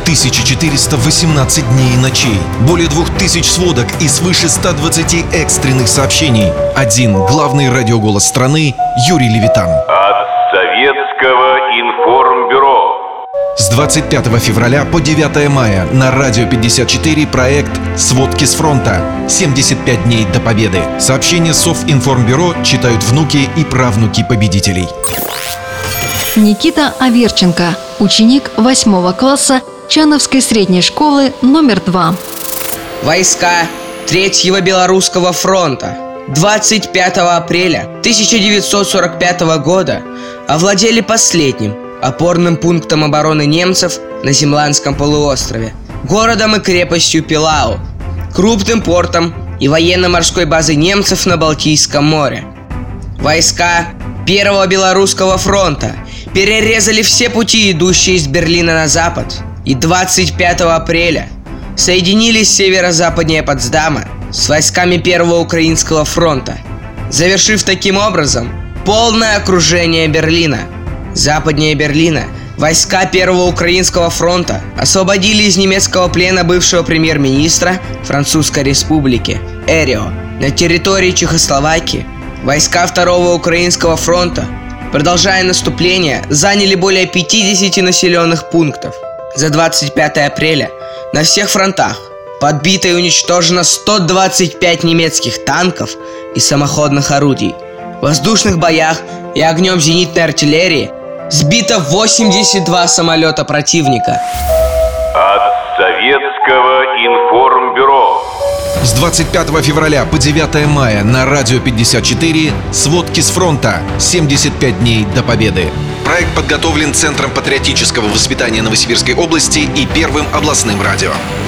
1418 дней и ночей, более 2000 сводок и свыше 120 экстренных сообщений. Один главный радиоголос страны Юрий Левитан. От Советского информбюро. С 25 февраля по 9 мая на Радио 54 проект «Сводки с фронта. 75 дней до победы». Сообщения Совинформбюро читают внуки и правнуки победителей. Никита Аверченко, ученик 8 класса Чановской средней школы номер 2. Войска Третьего Белорусского фронта 25 апреля 1945 года овладели последним опорным пунктом обороны немцев на Землянском полуострове, городом и крепостью Пилау, крупным портом и военно-морской базой немцев на Балтийском море. Войска Первого Белорусского фронта перерезали все пути, идущие из Берлина на запад, и 25 апреля соединились северо-западнее Потсдама с войсками Первого Украинского фронта, завершив таким образом полное окружение Берлина. Западнее Берлина войска Первого Украинского фронта освободили из немецкого плена бывшего премьер-министра Французской республики Эрио. На территории Чехословакии войска Второго Украинского фронта, продолжая наступление, заняли более 50 населенных пунктов. За 25 апреля на всех фронтах подбито и уничтожено 125 немецких танков и самоходных орудий. В воздушных боях и огнем зенитной артиллерии сбито 82 самолета противника. От Советского информбюро. С 25 февраля по 9 мая на Радио 54 «Сводки с фронта. 75 дней до победы». Проект подготовлен Центром патриотического воспитания Новосибирской области и Первым областным радио.